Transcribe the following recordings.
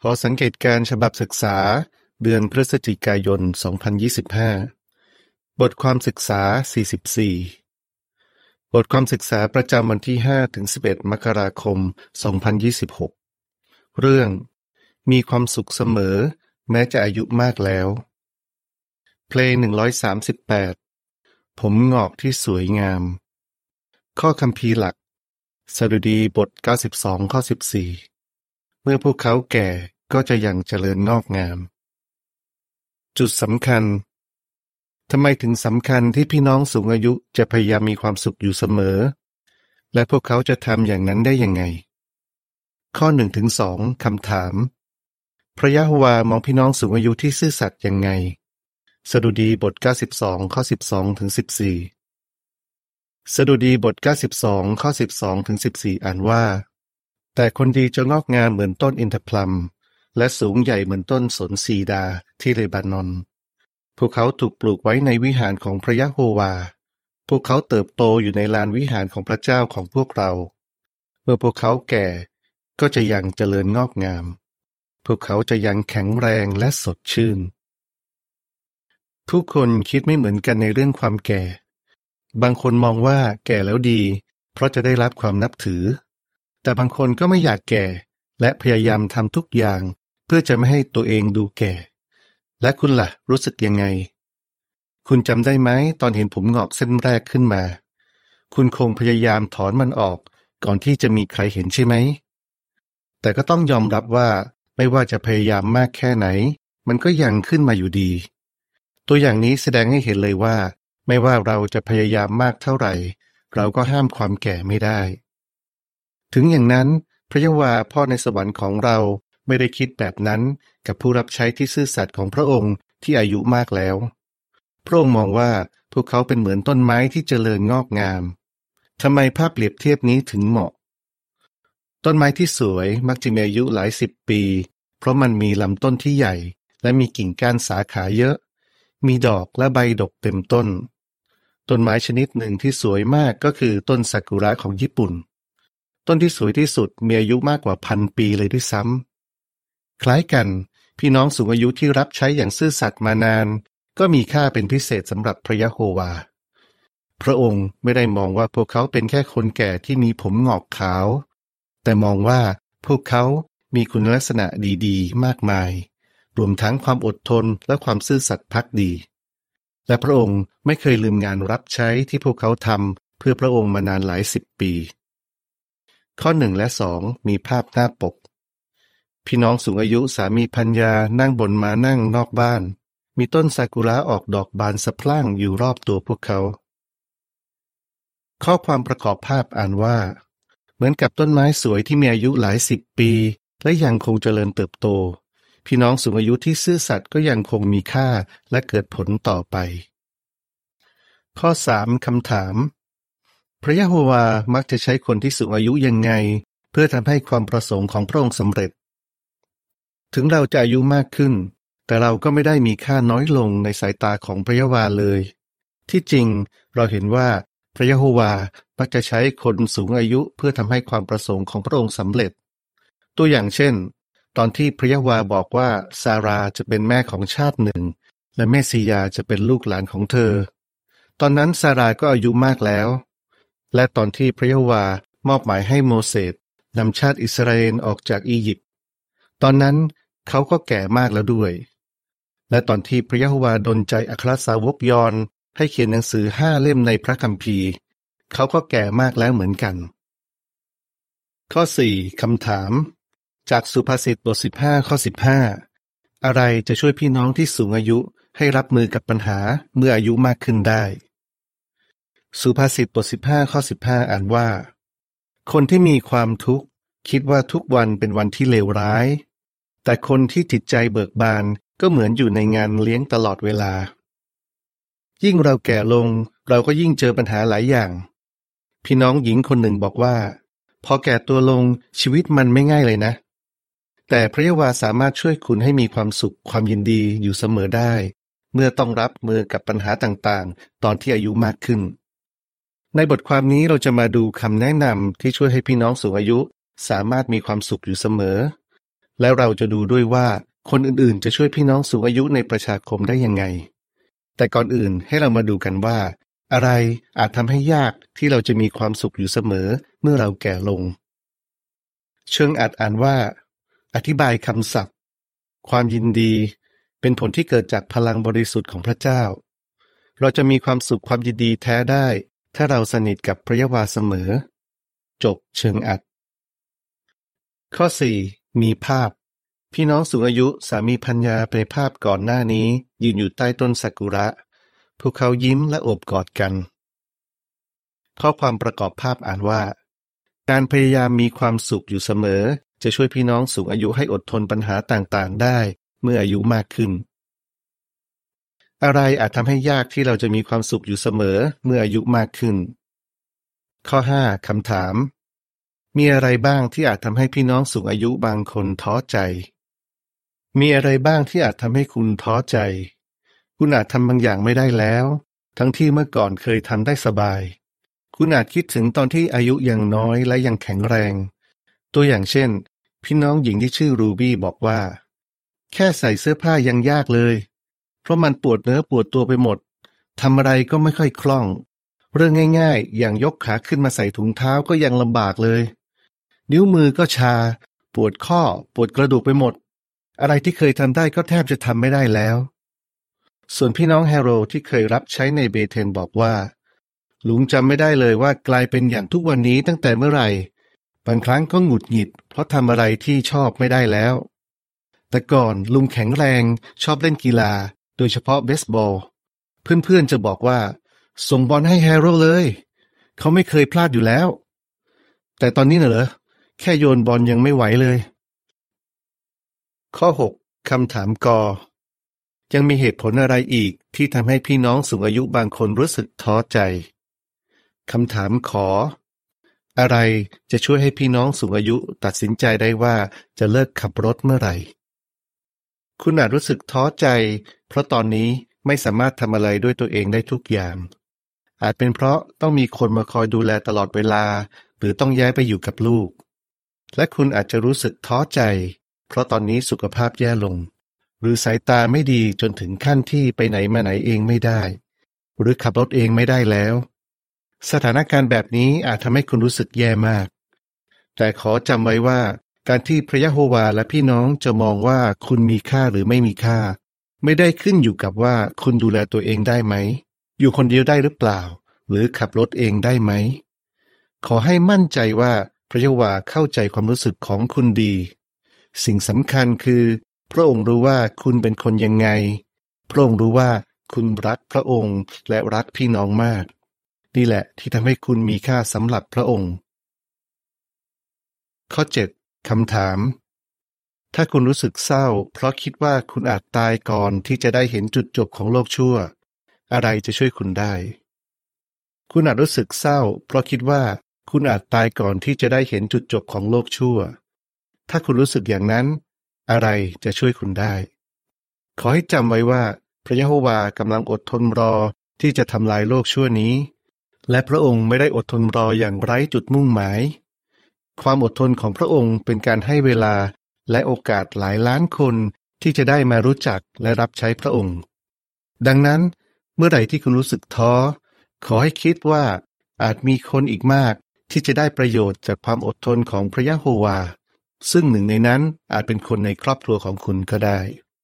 ขอสังเกตการณ์ฉบับศึกษาเดือนพฤศจิกายน 2025 บทความศึกษา 44 บทความศึกษาประจำวันที่ 5-11 มกราคม 2026 เรื่องมีความสุขเสมอแม้จะอายุมากแล้วเพลง 138 ผมงอกที่สวยงามข้อคัมภีร์หลักสดุดีบท 92 ข้อ 14 เมื่อพวกเขาแก่ก็จะยังเจริญงอกงามจุดสำคัญทำไมถึงสำคัญที่พี่น้องสูงอายุจะพยายามมีความสุขอยู่เสมอและพวกเขาจะทำอย่างนั้นได้ยังไงข้อ 1-2 คำถามพระยะโฮวามองพี่น้องสูงอายุที่ซื่อสัตย์ยังไงสดุดีบท 92 ข้อ 12-14 สดุดีบท 92 ข้อ 12-14 อ่านว่าแต่คนดีจะงอกงามเหมือนต้นอินทผลัมและสูงใหญ่เหมือนต้นสนซีดาที่เลบานอนพวกเขาถูกปลูกไว้ในวิหารของพระยะโฮวาพวกเขาเติบโตอยู่ในลานวิหารของพระเจ้าของพวกเราเมื่อพวกเขาแก่ก็จะยังเจริญงอกงามพวกเขาจะยังแข็งแรงและสดชื่นทุกคนคิดไม่เหมือนกันในเรื่องความแก่บางคนมองว่าแก่แล้วดีเพราะจะได้รับความนับถือแต่บางคนก็ไม่อยากแก่และพยายามทำทุกอย่างเพื่อจะไม่ให้ตัวเองดูแก่และคุณล่ะรู้สึกยังไงคุณจำได้ไหมตอนเห็นผมงอกเส้นแรกขึ้นมาคุณคงพยายามถอนมันออกก่อนที่จะมีใครเห็นใช่ไหมแต่ก็ต้องยอมรับว่าไม่ว่าจะพยายามมากแค่ไหนมันก็ยังขึ้นมาอยู่ดีตัวอย่างนี้แสดงให้เห็นเลยว่าไม่ว่าเราจะพยายามมากเท่าไหร่เราก็ห้ามความแก่ไม่ได้ถึงอย่างนั้นพระยะโฮวาพ่อในสวรรค์ของเราไม่ได้คิดแบบนั้นกับผู้รับใช้ที่ซื่อสัตย์ของพระองค์ที่อายุมากแล้วพระองค์มองว่าพวกเขาเป็นเหมือนต้นไม้ที่เจริญงอกงามทำไมภาพเปรียบเทียบนี้ถึงเหมาะต้นไม้ที่สวยมักจะมีอายุหลายสิบปีเพราะมันมีลำต้นที่ใหญ่และมีกิ่งก้านสาขาเยอะมีดอกและใบดกเต็มต้นต้นไม้ชนิดหนึ่งที่สวยมากก็คือต้นซากุระของญี่ปุ่นต้นที่สวยที่สุดมีอายุมากกว่า1,000 ปีเลยด้วยซ้ำคล้ายกันพี่น้องสูงอายุที่รับใช้อย่างซื่อสัตย์มานานก็มีค่าเป็นพิเศษสำหรับพระยะโฮวาพระองค์ไม่ได้มองว่าพวกเขาเป็นแค่คนแก่ที่มีผมงอกขาวแต่มองว่าพวกเขามีคุณลักษณะดีๆมากมายรวมทั้งความอดทนและความซื่อสัตย์ภักดีและพระองค์ไม่เคยลืมงานรับใช้ที่พวกเขาทำเพื่อพระองค์มานานหลาย10 ปีข้อ 1 และ 2 มีภาพหน้าปกพี่น้องสูงอายุสามีภรรยานั่งบนม้านั่งนอกบ้านมีต้นซากุระออกดอกบานสะพรั่งอยู่รอบตัวพวกเขาข้อความประกอบภาพอ่านว่าเหมือนกับต้นไม้สวยที่มีอายุหลาย10 ปีและยังคงเจริญเติบโตพี่น้องสูงอายุที่ซื่อสัตย์ก็ยังคงมีค่าและเกิดผลต่อไปข้อ 3 คำถามพระยะโฮวามักจะใช้คนที่สูงอายุยังไงเพื่อทำให้ความประสงค์ของพระองค์สำเร็จถึงเราจะอายุมากขึ้นแต่เราก็ไม่ได้มีค่าน้อยลงในสายตาของพระยะโฮวาเลยที่จริงเราเห็นว่าพระยะโฮวามักจะใช้คนสูงอายุเพื่อทำให้ความประสงค์ของพระองค์สำเร็จตัวอย่างเช่นตอนที่พระยะโฮวาบอกว่าซาราจะเป็นแม่ของชาติหนึ่งและเมสสิยาจะเป็นลูกหลานของเธอตอนนั้นซาราก็อายุมากแล้วและตอนที่พระยะโฮวามอบหมายให้โมเสสนำชาติอิสราเอลออกจากอียิปต์ตอนนั้นเขาก็แก่มากแล้วด้วยและตอนที่พระยะโฮวาดลใจอัครสาวกยอห์นให้เขียนหนังสือ5 เล่มในพระคัมภีร์เขาก็แก่มากแล้วเหมือนกันข้อ 4 คำถามจากสุภาษิตบท 15 ข้อ 15อะไรจะช่วยพี่น้องที่สูงอายุให้รับมือกับปัญหาเมื่ออายุมากขึ้นได้สุภาษิตบท 15 ข้อ 15อ่านว่าคนที่มีความทุกข์คิดว่าทุกวันเป็นวันที่เลวร้ายแต่คนที่จิตใจเบิกบานก็เหมือนอยู่ในงานเลี้ยงตลอดเวลายิ่งเราแก่ลงเราก็ยิ่งเจอปัญหาหลายอย่างพี่น้องหญิงคนหนึ่งบอกว่าพอแก่ตัวลงชีวิตมันไม่ง่ายเลยนะแต่พระยะโฮวาสามารถช่วยคุณให้มีความสุขความยินดีอยู่เสมอได้เมื่อต้องรับมือกับปัญหาต่างๆตอนที่อายุมากขึ้นในบทความนี้เราจะมาดูคำแนะนำที่ช่วยให้พี่น้องสูงอายุสามารถมีความสุขอยู่เสมอแล้วเราจะดูด้วยว่าคนอื่นๆจะช่วยพี่น้องสูงอายุในประชาคมได้ยังไงแต่ก่อนอื่นให้เรามาดูกันว่าอะไรอาจทำให้ยากที่เราจะมีความสุขอยู่เสมอเมื่อเราแก่ลงเชิงอาจอ่านว่าอธิบายคำศัพท์ความยินดีเป็นผลที่เกิดจากพลังบริสุทธิ์ของพระเจ้าเราจะมีความสุขความยินดีแท้ได้ถ้าเราสนิทกับพระยะวาเสมอจบเชิงอัดข้อ 4 มีภาพพี่น้องสูงอายุสามีภรรยาในภาพก่อนหน้านี้ยืนอยู่ใต้ต้นซากุระพวกเขายิ้มและโอบกอดกันข้อความประกอบภาพอ่านว่าการพยายามมีความสุขอยู่เสมอจะช่วยพี่น้องสูงอายุให้อดทนปัญหาต่างๆได้เมื่ออายุมากขึ้นอะไรอาจทำให้ยากที่เราจะมีความสุขอยู่เสมอเมื่ออายุมากขึ้นข้อ 5 คำถามมีอะไรบ้างที่อาจทำให้พี่น้องสูงอายุบางคนท้อใจมีอะไรบ้างที่อาจทำให้คุณท้อใจคุณอาจทำบางอย่างไม่ได้แล้วทั้งที่เมื่อก่อนเคยทำได้สบายคุณอาจคิดถึงตอนที่อายุยังน้อยและยังแข็งแรงตัวอย่างเช่นพี่น้องหญิงที่ชื่อรูบี้บอกว่าแค่ใส่เสื้อผ้ายังยากเลยเพราะมันปวดเนื้อปวดตัวไปหมดทำอะไรก็ไม่ค่อยคล่องเรื่องง่ายๆอย่างยกขาขึ้นมาใส่ถุงเท้าก็ยังลำบากเลยนิ้วมือก็ชาปวดข้อปวดกระดูกไปหมดอะไรที่เคยทำได้ก็แทบจะทำไม่ได้แล้วส่วนพี่น้องแฮโรที่เคยรับใช้ในเบเธนบอกว่าลุงจำไม่ได้เลยว่ากลายเป็นอย่างทุกวันนี้ตั้งแต่เมื่อไหร่บางครั้งก็หงุดหงิดเพราะทำอะไรที่ชอบไม่ได้แล้วแต่ก่อนลุงแข็งแรงชอบเล่นกีฬาโดยเฉพาะเบสบอลเพื่อนๆจะบอกว่าส่งบอลให้แฮโรเลยเขาไม่เคยพลาดอยู่แล้วแต่ตอนนี้น่ะเหรอแค่โยนบอลยังไม่ไหวเลยข้อ 6 คำถามกยังมีเหตุผลอะไรอีกที่ทำให้พี่น้องสูงอายุบางคนรู้สึกท้อใจคำถามขออะไรจะช่วยให้พี่น้องสูงอายุตัดสินใจได้ว่าจะเลิกขับรถเมื่อไหร่คุณอาจรู้สึกท้อใจเพราะตอนนี้ไม่สามารถทำอะไรด้วยตัวเองได้ทุกอย่างอาจเป็นเพราะต้องมีคนมาคอยดูแลตลอดเวลาหรือต้องย้ายไปอยู่กับลูกและคุณอาจจะรู้สึกท้อใจเพราะตอนนี้สุขภาพแย่ลงหรือสายตาไม่ดีจนถึงขั้นที่ไปไหนมาไหนเองไม่ได้หรือขับรถเองไม่ได้แล้วสถานการณ์แบบนี้อาจทำให้คุณรู้สึกแย่มากแต่ขอจำไว้ว่าการที่พระยะโฮวาและพี่น้องจะมองว่าคุณมีค่าหรือไม่มีค่าไม่ได้ขึ้นอยู่กับว่าคุณดูแลตัวเองได้ไหมอยู่คนเดียวได้หรือเปล่าหรือขับรถเองได้ไหมขอให้มั่นใจว่าพระยะโฮวาเข้าใจความรู้สึกของคุณดีสิ่งสำคัญคือพระองค์รู้ว่าคุณเป็นคนยังไงพระองค์รู้ว่าคุณรักพระองค์และรักพี่น้องมากนี่แหละที่ทำให้คุณมีค่าสำหรับพระองค์ข้อ 7 คำถามถ้าคุณรู้สึกเศร้าเพราะคิดว่าคุณอาจตายก่อนที่จะได้เห็นจุดจบของโลกชั่วอะไรจะช่วยคุณได้คุณอาจรู้สึกเศร้าเพราะคิดว่าคุณอาจตายก่อนที่จะได้เห็นจุดจบของโลกชั่วถ้าคุณรู้สึกอย่างนั้นอะไรจะช่วยคุณได้ขอให้จำไว้ว่าพระยะโฮวากำลังอดทนรอที่จะทำลายโลกชั่วนี้และพระองค์ไม่ได้อดทนรออย่างไร้จุดมุ่งหมายความอดทนของพระองค์เป็นการให้เวลาและโอกาสหลายล้านคนที่จะได้มารู้จักและรับใช้พระองค์ดังนั้นเมื่อใดที่คุณรู้สึกท้อขอให้คิดว่าอาจมีคนอีกมากที่จะได้ประโยชน์จากความอดทนของพระยะโฮวาซึ่งหนึ่งในนั้นอาจเป็นคนในครอบครัวของคุณก็ได้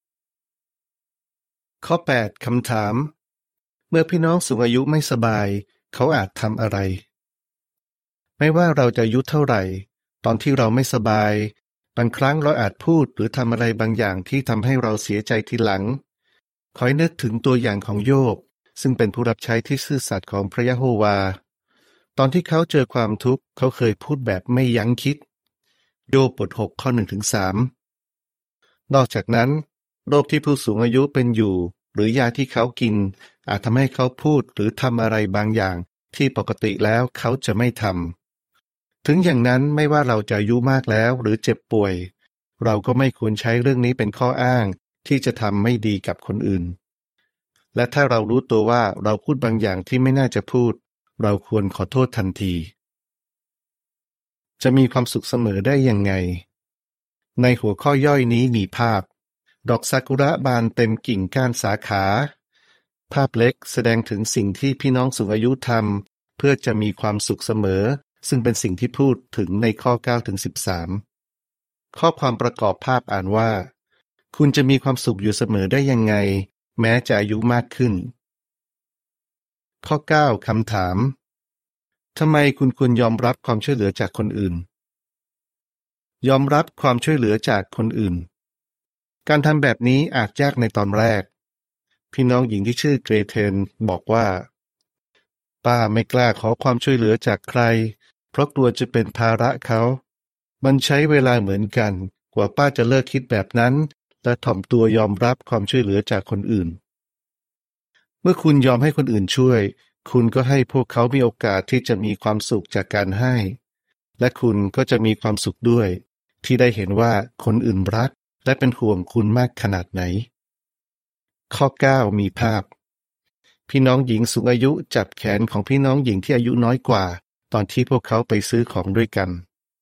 ข้อ 8 คำถามเมื่อพี่น้องสูงอายุไม่สบายเขาอาจทำอะไรไม่ว่าเราจะอายุเท่าไหร่ตอนที่เราไม่สบายบางครั้งเราอาจพูดหรือทำอะไรบางอย่างที่ทำให้เราเสียใจทีหลังขอให้นึกถึงตัวอย่างของโยบซึ่งเป็นผู้รับใช้ที่ซื่อสัตย์ของพระยะโฮวาตอนที่เขาเจอความทุกข์เขาเคยพูดแบบไม่ยั้งคิดโยบบท 6 ข้อ 1-3 นอกจากนั้นโรคที่ผู้สูงอายุเป็นอยู่หรือยาที่เขากินอาจทำให้เขาพูดหรือทำอะไรบางอย่างที่ปกติแล้วเขาจะไม่ทำถึงอย่างนั้นไม่ว่าเราจะอายุมากแล้วหรือเจ็บป่วยเราก็ไม่ควรใช้เรื่องนี้เป็นข้ออ้างที่จะทำไม่ดีกับคนอื่นและถ้าเรารู้ตัวว่าเราพูดบางอย่างที่ไม่น่าจะพูดเราควรขอโทษทันทีจะมีความสุขเสมอได้ยังไงในหัวข้อย่อยนี้มีภาพดอกซากุระบานเต็มกิ่งก้านสาขาภาพเล็กแสดงถึงสิ่งที่พี่น้องสูงอายุทำเพื่อจะมีความสุขเสมอซึ่งเป็นสิ่งที่พูดถึงในข้อ9ถึง13ข้อความประกอบภาพอ่านว่าคุณจะมีความสุขอยู่เสมอได้ยังไงแม้จะอายุมากขึ้นข้อ9คำถามทำไมคุณควรยอมรับความช่วยเหลือจากคนอื่นยอมรับความช่วยเหลือจากคนอื่นการทำแบบนี้อาจยากในตอนแรกพี่น้องหญิงที่ชื่อเกรเทนบอกว่าป้าไม่กล้าขอความช่วยเหลือจากใครเพราะกลัวจะเป็นภาระเขามันใช้เวลาเหมือนกันกว่าป้าจะเลิกคิดแบบนั้นและถ่อมตัวยอมรับความช่วยเหลือจากคนอื่นเมื่อคุณยอมให้คนอื่นช่วยคุณก็ให้พวกเขามีโอกาสที่จะมีความสุขจากการให้และคุณก็จะมีความสุขด้วยที่ได้เห็นว่าคนอื่นรักและเป็นห่วงคุณมากขนาดไหนข้อ9มีภาพพี่น้องหญิงสูงอายุจับแขนของพี่น้องหญิงที่อายุน้อยกว่าตอนที่พวกเขาไปซื้อของด้วยกัน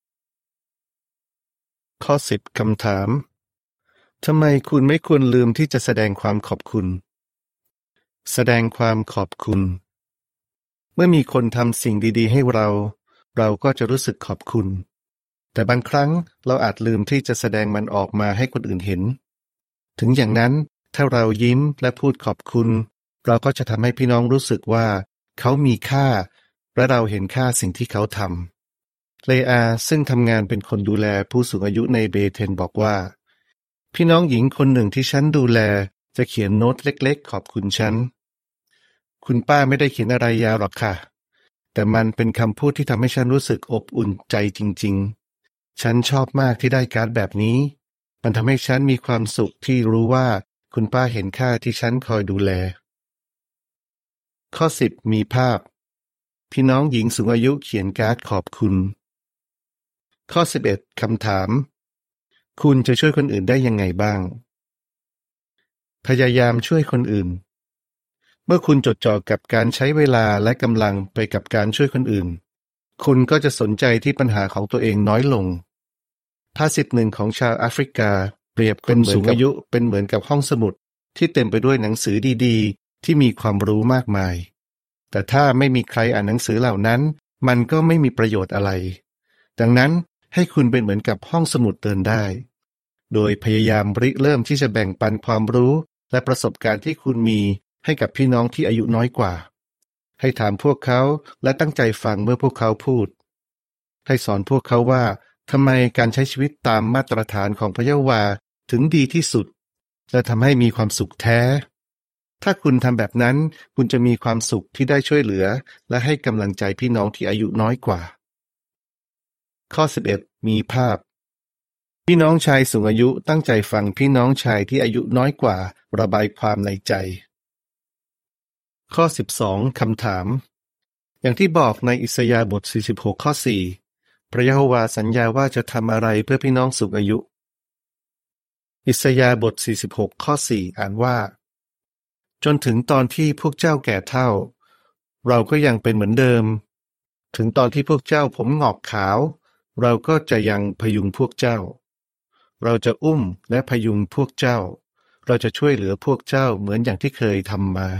ข้อ10คำถามทำไมคุณไม่ควรลืมที่จะแสดงความขอบคุณแสดงความขอบคุณเมื่อมีคนทำสิ่งดีๆให้เราก็จะรู้สึกขอบคุณแต่บางครั้งเราอาจลืมที่จะแสดงมันออกมาให้คนอื่นเห็นถึงอย่างนั้นถ้าเรายิ้มและพูดขอบคุณเราก็จะทำให้พี่น้องรู้สึกว่าเขามีค่าและเราเห็นค่าสิ่งที่เขาทำเลอาซึ่งทำงานเป็นคนดูแลผู้สูงอายุในเบเทนบอกว่าพี่น้องหญิงคนหนึ่งที่ฉันดูแลจะเขียนโน้ตเล็กๆขอบคุณฉันคุณป้าไม่ได้เขียนอะไรยาวหรอกค่ะแต่มันเป็นคำพูดที่ทำให้ฉันรู้สึกอบอุ่นใจจริงๆฉันชอบมากที่ได้การ์ดแบบนี้มันทำให้ฉันมีความสุขที่รู้ว่าคุณป้าเห็นค่าที่ฉันคอยดูแลข้อ10มีภาพพี่น้องหญิงสูงอายุเขียนการ์ดขอบคุณข้อ11คำถามคุณจะช่วยคนอื่นได้ยังไงบ้างพยายามช่วยคนอื่นเมื่อคุณจดจ่อกับการใช้เวลาและกำลังไปกับการช่วยคนอื่นคุณก็จะสนใจที่ปัญหาของตัวเองน้อยลงภาษิตหนึ่งของชาวแอฟริกาเปรียบคนสูงอายุเป็นเหมือนกับห้องสมุดที่เต็มไปด้วยหนังสือดีๆที่มีความรู้มากมายแต่ถ้าไม่มีใครอ่านหนังสือเหล่านั้นมันก็ไม่มีประโยชน์อะไรดังนั้นให้คุณเป็นเหมือนกับห้องสมุดเดินได้โดยพยายามริเริ่มที่จะแบ่งปันความรู้และประสบการณ์ที่คุณมีให้กับพี่น้องที่อายุน้อยกว่าให้ถามพวกเขาและตั้งใจฟังเมื่อพวกเขาพูดให้สอนพวกเขาว่าทำไมการใช้ชีวิตตามมาตรฐานของพระเยโฮวาถึงดีที่สุดและทำให้มีความสุขแท้ถ้าคุณทำแบบนั้นคุณจะมีความสุขที่ได้ช่วยเหลือและให้กำลังใจพี่น้องที่อายุน้อยกว่าข้อ11มีภาพพี่น้องชายสูงอายุตั้งใจฟังพี่น้องชายที่อายุน้อยกว่าระบายความในใจข้อ12คำถามอย่างที่บอกในอิสยาห์บท46ข้อ4พระยะโฮวาสัญญาว่าจะทำอะไรเพื่อพี่น้องสูงอายุอิสยาห์บท46ข้อ4อ่านว่าจนถึงตอนที่พวกเจ้าแก่เฒ่าเราก็ยังเป็นเหมือนเดิมถึงตอนที่พวกเจ้าผมงอกขาวเราก็จะยังพยุงพวกเจ้าเราจะอุ้มและพยุงพวกเจ้าเราจะช่วยเหลือพวกเจ้าเหมือนอย่างที่เคยทำมา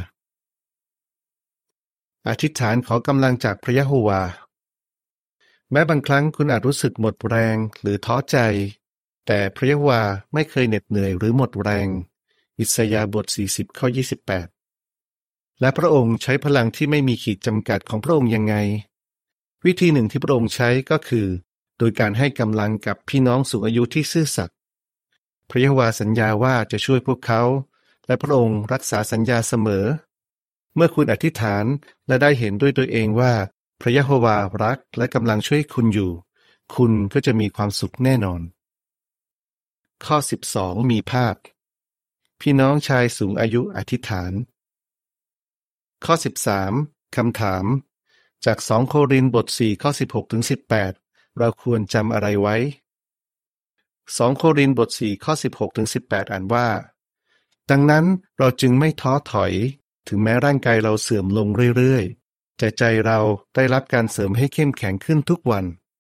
อธิษฐานขอกำลังจากพระยะโฮวาแม้บางครั้งคุณอาจรู้สึกหมดแรงหรือท้อใจแต่พระยะโฮวาไม่เคยเหน็ดเหนื่อยหรือหมดแรงอิสยาห์บท40ข้อ28และพระองค์ใช้พลังที่ไม่มีขีดจำกัดของพระองค์ยังไงวิธีหนึ่งที่พระองค์ใช้ก็คือโดยการให้กำลังกับพี่น้องสูงอายุที่ซื่อสัตย์พระยะโฮวาสัญญาว่าจะช่วยพวกเขาและพระองค์รักษาสัญญาเสมอเมื่อคุณอธิษฐานและได้เห็นด้วยตัวเองว่าพระยะโฮวารักและกำลังช่วยคุณอยู่คุณก็จะมีความสุขแน่นอนข้อ12มีภาพพี่น้องชายสูงอายุอธิษฐานข้อ13คำถามจาก2โครินธ์บท4ข้อ16ถึง18เราควรจำอะไรไว้2โครินธ์บท4ข้อ16ถึง18อ่านว่าดังนั้นเราจึงไม่ท้อถอยถึงแม้ร่างกายเราเสื่อมลงเรื่อยๆแต่ใจเราได้รับการเสริมให้เข้มแข็งขึ้นทุกวัน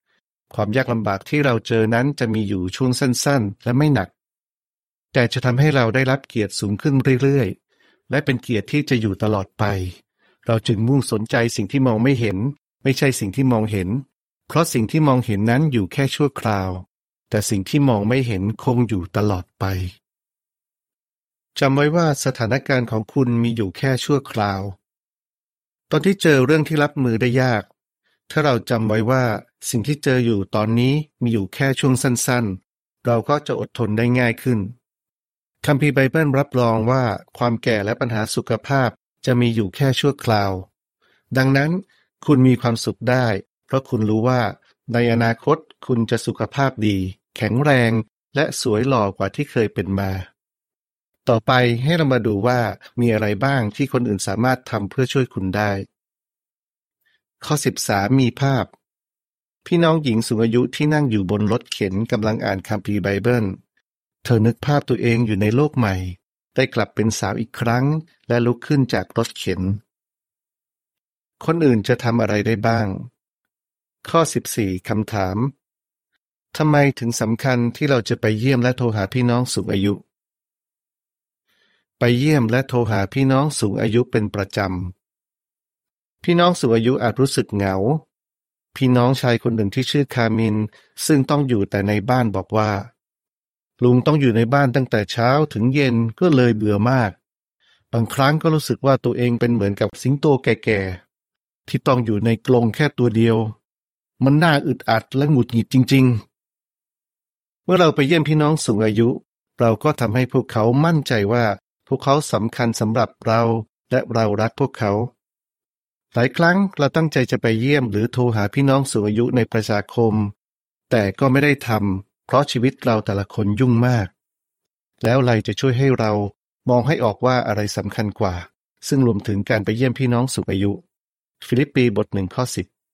ความยากลำบากที่เราเจอนั้นจะมีอยู่ช่วงสั้นๆและไม่หนักแต่จะทำให้เราได้รับเกียรติสูงขึ้นเรื่อยๆและเป็นเกียรติที่จะอยู่ตลอดไปเราจึงมุ่งสนใจสิ่งที่มองไม่เห็นไม่ใช่สิ่งที่มองเห็นเพราะสิ่งที่มองเห็นนั้นอยู่แค่ชั่วคราวแต่สิ่งที่มองไม่เห็นคงอยู่ตลอดไปจำไว้ว่าสถานการณ์ของคุณมีอยู่แค่ชั่วคราวตอนที่เจอเรื่องที่รับมือได้ยากถ้าเราจำไว้ว่าสิ่งที่เจออยู่ตอนนี้มีอยู่แค่ช่วงสั้นๆเราก็จะอดทนได้ง่ายขึ้นคัมภีร์ไบเบิลรับรองว่าความแก่และปัญหาสุขภาพจะมีอยู่แค่ชั่วคราวดังนั้นคุณมีความสุขได้เพราะคุณรู้ว่าในอนาคตคุณจะสุขภาพดีแข็งแรงและสวยหล่อกว่าที่เคยเป็นมาต่อไปให้เรามาดูว่ามีอะไรบ้างที่คนอื่นสามารถทำเพื่อช่วยคุณได้ข้อ13มีภาพพี่น้องหญิงสูงอายุที่นั่งอยู่บนรถเข็นกำลังอ่านคัมภีร์ไบเบิลเธอนึกภาพตัวเองอยู่ในโลกใหม่ได้กลับเป็นสาวอีกครั้งและลุกขึ้นจากรถเข็นคนอื่นจะทำอะไรได้บ้างข้อ14คำถามทำไมถึงสำคัญที่เราจะไปเยี่ยมและโทรหาพี่น้องสูงอายุไปเยี่ยมและโทรหาพี่น้องสูงอายุเป็นประจำพี่น้องสูงอายุอาจรู้สึกเหงาพี่น้องชายคนหนึ่งที่ชื่อคามินซึ่งต้องอยู่แต่ในบ้านบอกว่าลุงต้องอยู่ในบ้านตั้งแต่เช้าถึงเย็นก็เลยเบื่อมากบางครั้งก็รู้สึกว่าตัวเองเป็นเหมือนกับสิงโตแก่ๆที่ต้องอยู่ในกรงแค่ตัวเดียวมันน่าอึดอัดและหงุดหงิดจริงๆเมื่อเราไปเยี่ยมพี่น้องสูงอายุเราก็ทำให้พวกเขามั่นใจว่าพวกเขาสำคัญสำหรับเราและเรารักพวกเขาหลายครั้งเราตั้งใจจะไปเยี่ยมหรือโทรหาพี่น้องสูงอายุในประชาคมแต่ก็ไม่ได้ทำเพราะชีวิตเราแต่ละคนยุ่งมากแล้วอะไรจะช่วยให้เรามองให้ออกว่าอะไรสำคัญกว่าซึ่งรวมถึงการไปเยี่ยมพี่น้องสูงอายุฟิลิปปีบท1ข้อ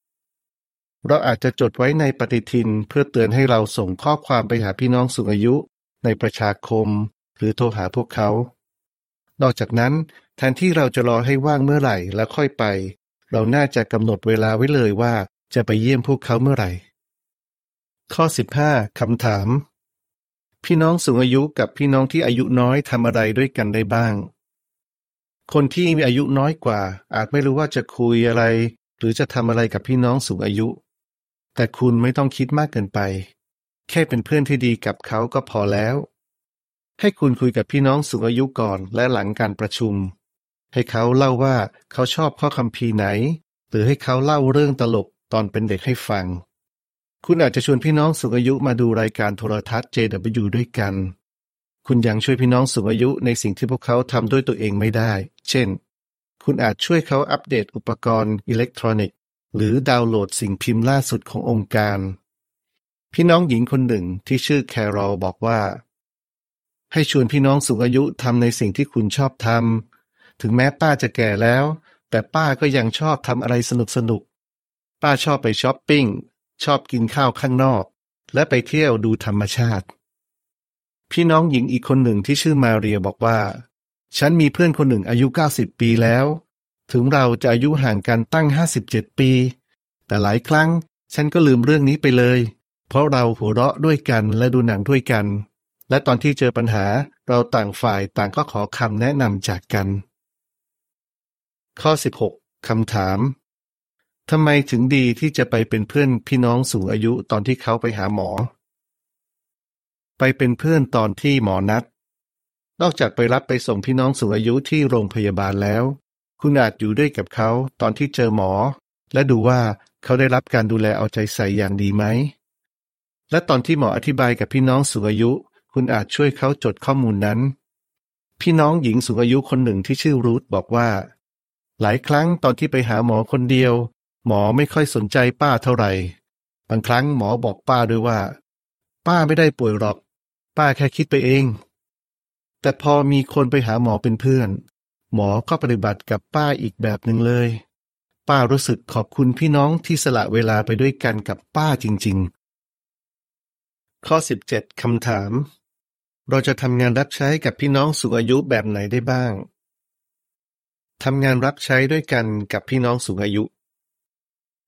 10เราอาจจะจดไว้ในปฏิทินเพื่อเตือนให้เราส่งข้อความไปหาพี่น้องสูงอายุในประชาคมหรือโทรหาพวกเขานอกจากนั้นแทนที่เราจะรอให้ว่างเมื่อไหร่แล้วค่อยไปเราน่าจะกำหนดเวลาไว้เลยว่าจะไปเยี่ยมพวกเขาเมื่อไหร่ข้อ15คำถามพี่น้องสูงอายุกับพี่น้องที่อายุน้อยทำอะไรด้วยกันได้บ้างคนที่มีอายุน้อยกว่าอาจไม่รู้ว่าจะคุยอะไรหรือจะทำอะไรกับพี่น้องสูงอายุแต่คุณไม่ต้องคิดมากเกินไปแค่เป็นเพื่อนที่ดีกับเขาก็พอแล้วให้คุณคุยกับพี่น้องสูงอายุก่อนและหลังการประชุมให้เขาเล่าว่าเขาชอบข้อคัมภีร์ไหนหรือให้เขาเล่าเรื่องตลกตอนเป็นเด็กให้ฟังคุณอาจจะชวนพี่น้องสูงอายุมาดูรายการโทรทัศน์ JW ด้วยกันคุณยังช่วยพี่น้องสูงอายุในสิ่งที่พวกเขาทำด้วยตัวเองไม่ได้เช่นคุณอาจช่วยเขาอัปเดตอุปกรณ์อิเล็กทรอนิกส์หรือดาวน์โหลดสิ่งพิมพ์ล่าสุดขององค์การพี่น้องหญิงคนหนึ่งที่ชื่อแคโรลบอกว่าให้ชวนพี่น้องสูงอายุทำในสิ่งที่คุณชอบทำถึงแม้ป้าจะแก่แล้วแต่ป้าก็ยังชอบทำอะไรสนุกป้าชอบไปช้อปปิ้งชอบกินข้าวข้างนอกและไปเที่ยวดูธรรมชาติพี่น้องหญิงอีกคนหนึ่งที่ชื่อมาเรียบอกว่าฉันมีเพื่อนคนหนึ่งอายุ90ปีแล้วถึงเราจะอายุห่างกันตั้ง57ปีแต่หลายครั้งฉันก็ลืมเรื่องนี้ไปเลยเพราะเราหัวเราะด้วยกันและดูหนังด้วยกันและตอนที่เจอปัญหาเราต่างฝ่ายต่างก็ขอคำแนะนำจากกันข้อ16คำถามทำไมถึงดีที่จะไปเป็นเพื่อนพี่น้องสูงอายุตอนที่เขาไปหาหมอไปเป็นเพื่อนตอนที่หมอนัดนอกจากไปรับไปส่งพี่น้องสูงอายุที่โรงพยาบาลแล้วคุณอาจอยู่ด้วยกับเขาตอนที่เจอหมอและดูว่าเขาได้รับการดูแลเอาใจใส่อย่างดีไหมและตอนที่หมออธิบายกับพี่น้องสูงอายุคุณอาจช่วยเขาจดข้อมูลนั้นพี่น้องหญิงสูงอายุคนหนึ่งที่ชื่อรูธบอกว่าหลายครั้งตอนที่ไปหาหมอคนเดียวหมอไม่ค่อยสนใจป้าเท่าไหร่บางครั้งหมอบอกป้าด้วยว่าป้าไม่ได้ป่วยหรอกป้าแค่คิดไปเองแต่พอมีคนไปหาหมอเป็นเพื่อนหมอก็ปฏิบัติกับป้าอีกแบบหนึ่งเลยป้ารู้สึกขอบคุณพี่น้องที่สละเวลาไปด้วยกันกับป้าจริงๆข้อ17คำถามเราจะทำงานรับใช้กับพี่น้องสูงอายุแบบไหนได้บ้างทำงานรับใช้ด้วยกันกับพี่น้องสูงอายุ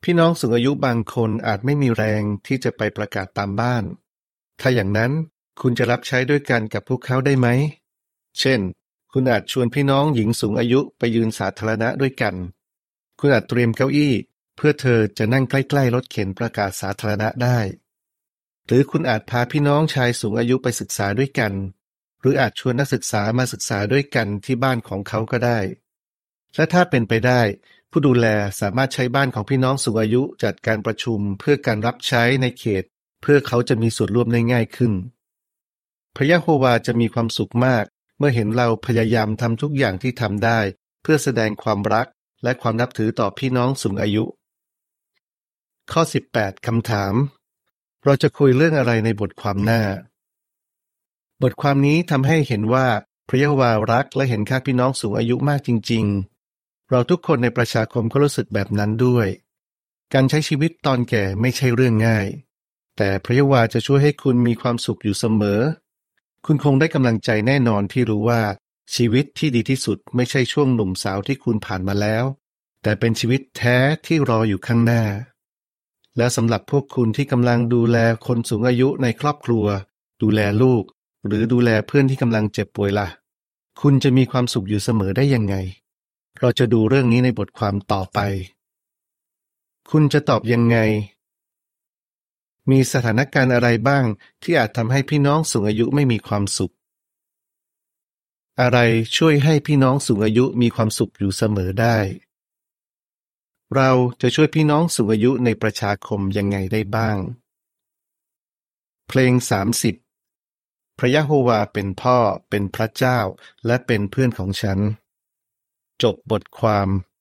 พี่น้องสูงอายุบางคนอาจไม่มีแรงที่จะไปประกาศตามบ้านถ้าอย่างนั้นคุณจะรับใช้ด้วยกันกับพวกเขาได้ไหมเช่นคุณอาจชวนพี่น้องหญิงสูงอายุไปยืนสาธารณะด้วยกันคุณอาจเตรียมเก้าอี้เพื่อเธอจะนั่งใกล้ๆรถเข็นประกาศสาธารณะได้หรือคุณอาจพาพี่น้องชายสูงอายุไปศึกษาด้วยกันหรืออาจชวนนักศึกษามาศึกษาด้วยกันที่บ้านของเขาก็ได้และถ้าเป็นไปได้ผู้ดูแลสามารถใช้บ้านของพี่น้องสูงอายุจัดการประชุมเพื่อการรับใช้ในเขตเพื่อเขาจะมีส่วนร่วมได้ง่ายขึ้นพระยะโฮวาจะมีความสุขมากเมื่อเห็นเราพยายามทำทุกอย่างที่ทำได้เพื่อแสดงความรักและความนับถือต่อพี่น้องสูงอายุข้อ 18 คำถามเราจะคุยเรื่องอะไรในบทความหน้าบทความนี้ทำให้เห็นว่าพระยะโฮวารักและเห็นค่าพี่น้องสูงอายุมากจริงๆเราทุกคนในประชาคมก็รู้สึกแบบนั้นด้วยการใช้ชีวิตตอนแก่ไม่ใช่เรื่องง่ายแต่พระยะโฮวาจะช่วยให้คุณมีความสุขอยู่เสมอคุณคงได้กำลังใจแน่นอนที่รู้ว่าชีวิตที่ดีที่สุดไม่ใช่ช่วงหนุ่มสาวที่คุณผ่านมาแล้วแต่เป็นชีวิตแท้ที่รออยู่ข้างหน้าและสำหรับพวกคุณที่กำลังดูแลคนสูงอายุในครอบครัวดูแลลูกหรือดูแลเพื่อนที่กำลังเจ็บป่วยล่ะคุณจะมีความสุขอยู่เสมอได้ยังไงเราจะดูเรื่องนี้ในบทความต่อไปคุณจะตอบยังไงมีสถานการณ์อะไรบ้างที่อาจทำให้พี่น้องสูงอายุไม่มีความสุขอะไรช่วยให้พี่น้องสูงอายุมีความสุขอยู่เสมอได้เราจะช่วยพี่น้องสูงอายุในประชาคมยังไงได้บ้างเพลง30พระยะโฮวาเป็นพ่อเป็นพระเจ้าและเป็นเพื่อนของฉันจบบทความ